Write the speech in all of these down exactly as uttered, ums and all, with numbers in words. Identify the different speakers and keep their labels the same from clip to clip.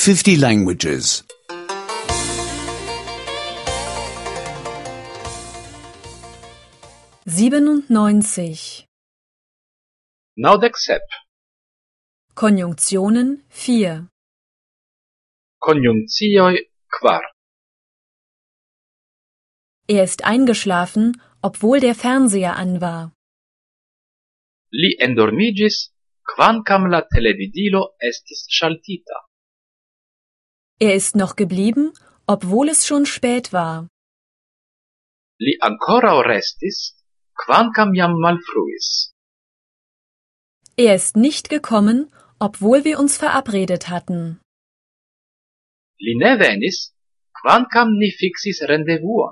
Speaker 1: fifty languages.
Speaker 2: siebenundneunzig.
Speaker 3: naŭdek sep.
Speaker 2: Konjunktionen vier.
Speaker 3: Konjunkcioj kvar.
Speaker 2: Er ist eingeschlafen, obwohl der Fernseher an war.
Speaker 3: Li endormiĝis, kvankam la televidilo estis ŝaltita.
Speaker 2: Er ist noch geblieben, obwohl es schon spät war.
Speaker 3: Li ankoraŭ restis, kvankam jam malfruis.
Speaker 2: Er ist nicht gekommen, obwohl wir uns verabredet hatten.
Speaker 3: Li ne venis, kvankam ni fiksis rendevuon.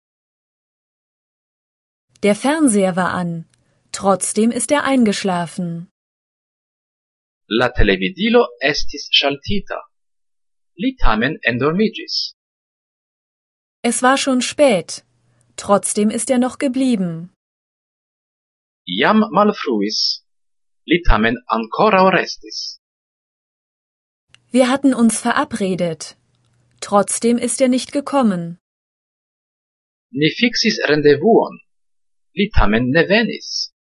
Speaker 2: Der Fernseher war an, trotzdem ist er eingeschlafen.
Speaker 3: La televidilo estis ŝaltita. Li tamen endormiĝis.
Speaker 2: Es war schon spät, trotzdem ist er noch geblieben.
Speaker 3: Jam malfruis, li tamen ankoraŭ restis.
Speaker 2: Wir hatten uns verabredet, trotzdem ist er nicht gekommen.
Speaker 3: Ni fiksis rendevuon, li tamen ne venis.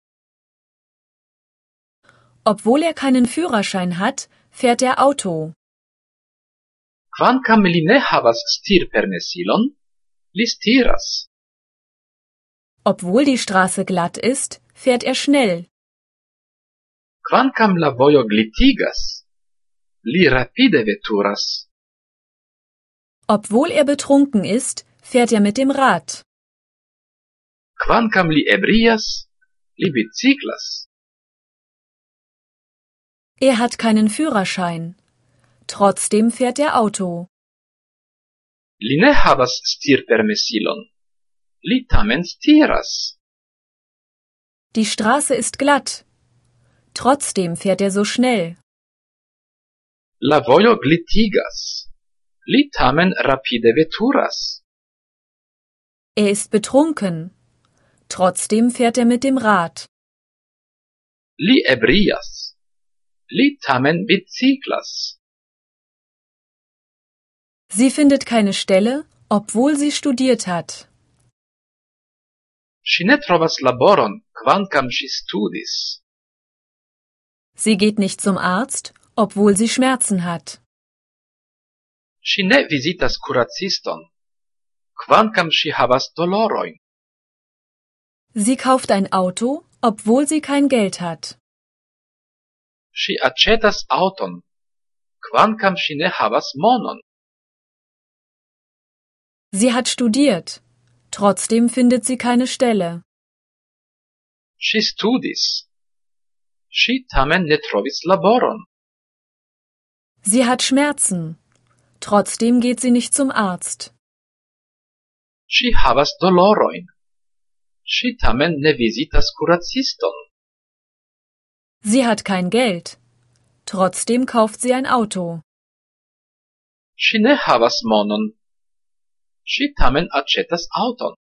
Speaker 2: Obwohl er keinen Führerschein hat, fährt er Auto.
Speaker 3: Kvankam li ne havas stirpermesilon, li stiras.
Speaker 2: Obwohl die Straße glatt ist, fährt er schnell.
Speaker 3: Kvankam la vojo glitigas, li rapide veturas.
Speaker 2: Obwohl er betrunken ist, fährt er mit dem Rad.
Speaker 3: Kvankam li ebrias, li biciklas.
Speaker 2: Er hat keinen Führerschein. Trotzdem fährt er Auto.
Speaker 3: Li ne havas stirpermesilon, li tamen stiras.
Speaker 2: Die Straße ist glatt. Trotzdem fährt er so schnell.
Speaker 3: La vojo glitigas, li tamen rapide veturas.
Speaker 2: Er ist betrunken. Trotzdem fährt er mit dem Rad.
Speaker 3: Li ebrias, li tamen biciklas.
Speaker 2: Sie findet keine Stelle, obwohl sie studiert hat.
Speaker 3: Ŝi ne trovas laboron, kvankam ŝi studis.
Speaker 2: Sie geht nicht zum Arzt, obwohl sie Schmerzen hat.
Speaker 3: Ŝi ne vizitas kuraciston, kvankam ŝi havas dolorojn.
Speaker 2: Sie kauft ein Auto, obwohl sie kein Geld hat.
Speaker 3: Ŝi aĉetas aŭton, kvankam ŝi ne havas monon.
Speaker 2: Sie hat studiert. Trotzdem findet sie keine Stelle.
Speaker 3: Ŝi studis. Ŝi tamen ne trovis laboron.
Speaker 2: Sie hat Schmerzen. Trotzdem geht sie nicht zum Arzt.
Speaker 3: Ŝi havas dolorojn. Ŝi tamen ne vizitas kuraciston.
Speaker 2: Sie hat kein Geld. Trotzdem kauft sie ein Auto.
Speaker 3: Ŝi ne havas monon. Ŝi tamen aĉetas aŭton.